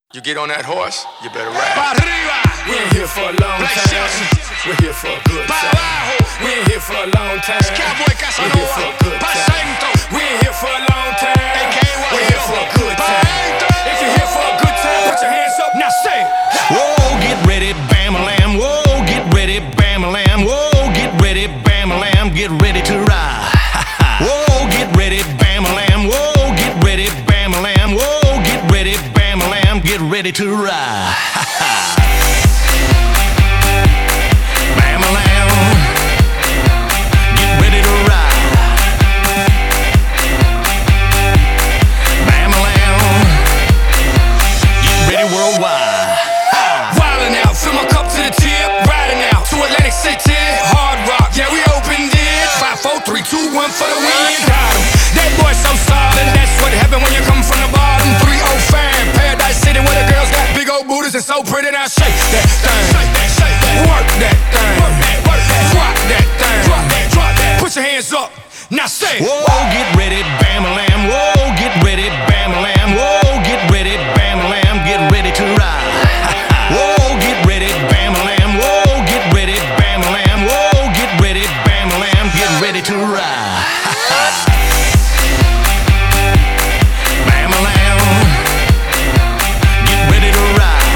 You get on that horse, you better ride. Pa' arriba. We ain't here for a long time. We're here for a good Pa' time. abajo. We ain't here for a long time. Cowboy We're here for Casanova. a good Pa' time. centro. We ain't here for a long time. AKA We're here for a good Pa' time. adentro. If you're here for a good time, put your hands up. Now say, Whoa, get ready, Bam-a-lam. Whoa, get ready, Bam-a-lam. Whoa, get ready, Bam-a-lam. Get ready to ride. Whoa, get ready, Bam-a-lam. Whoa, get ready, Bam-a-lam. Whoa, get ready, Bam-a-lam. Get ready to ride. Bam-a-lam. Get ready to ride. Bam-a-lam. Get ready worldwide. wildin' out, fill my cup to the tip, riding out to Atlantic City, Hard Rock, yeah we opened it. 5, 4, 3, 2, 1 for the win. Got 'em. That boy so solid, that's what happen when you come from the bottom. 305, Paradise City, where the girls got big old booties and so pretty. Now shake that thing, work that thing, drop that thing, drop that. Put your hands up, now say. Whoa, get ready, Bam-a-lam. Whoa, get ready, Bam-a-lam. Whoa, get ready, Bam-a-lam. Get ready to ride. Whoa, get ready, Bam-a-lam. Whoa, get ready, Bam-a-lam. Whoa, get ready, Bam-a-lam. Get ready to ride. Bam-a-lam. Get ready to ride.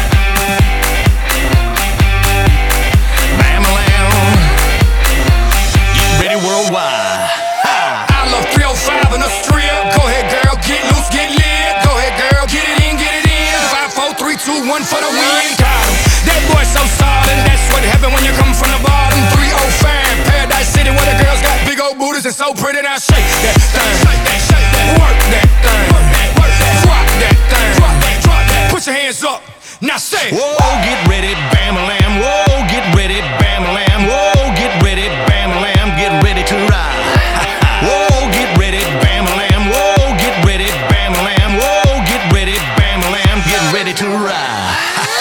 Bam-a-lam. Get ready worldwide. I love 305 in the strip. Go ahead, girl, get loose, get lit. Go ahead, girl, get it in, get it in. 5, 4, 3, 2, 1 for the win. Got 'em. That boy so solid, that's what happen when you come from the bottom. 305, Paradise City, where the girls got big old booties and so pretty. Now shake that thing, work that thing, drop that thing, drop that. Put your hands up, now say. Whoa, get ready, Bam-a-lam. Whoa, get ready, Bam-a-lam. Whoa, get ready, Bam-a-lam. Get ready to ride. Whoa, get ready, Bam-a-lam. Whoa, get ready, Bam-a-lam. Whoa, get ready, Bam-a-lam. Get ready to ride.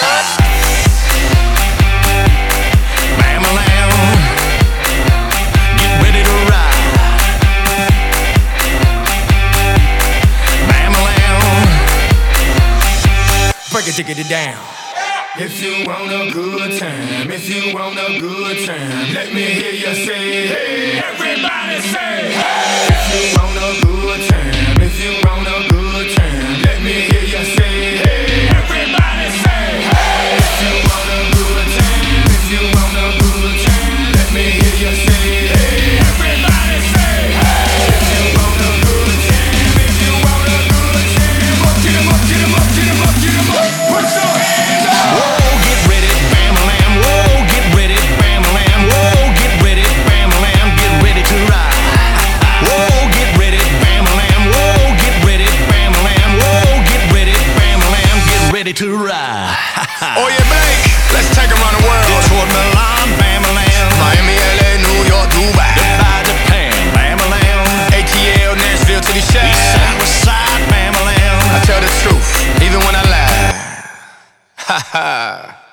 Bam-a-lam. Get ready to ride. Bam-a-lam. Break it, diggity down. If you want a good time, if you want a good time, let me hear you say, hey, everybody say, hey. If you want a good time, if you want a good time, let me hear you say, hey, everybody say, hey. If you want a good time, if you want a good time, let me hear you say, hey, everybody say, hey. If you want a good time, if you want a good time, get 'em up, get 'em up, get 'em up, get 'em up, put your hands up. Whoa, get ready, Bam-a-lam. Whoa, get ready, Bam-a-lam. Whoa, get ready, Bam-a-lam. Get ready to ride. Whoa, get ready, Bam-a-lam. Whoa, get ready, Bam-a-lam. Whoa, get ready, Bam-a-lam. Get ready to ride. Oye, Blake, let's take 'em around the world. Detroit, Milan, Bam-a-lam. Miami, LA, New York, Dubai. Dubai, Japan, Bam-a-lam. ATL, Nashville to the East Shire. side, west side, Bam-a-lam. I tell the truth, even when I lie. Ha ha.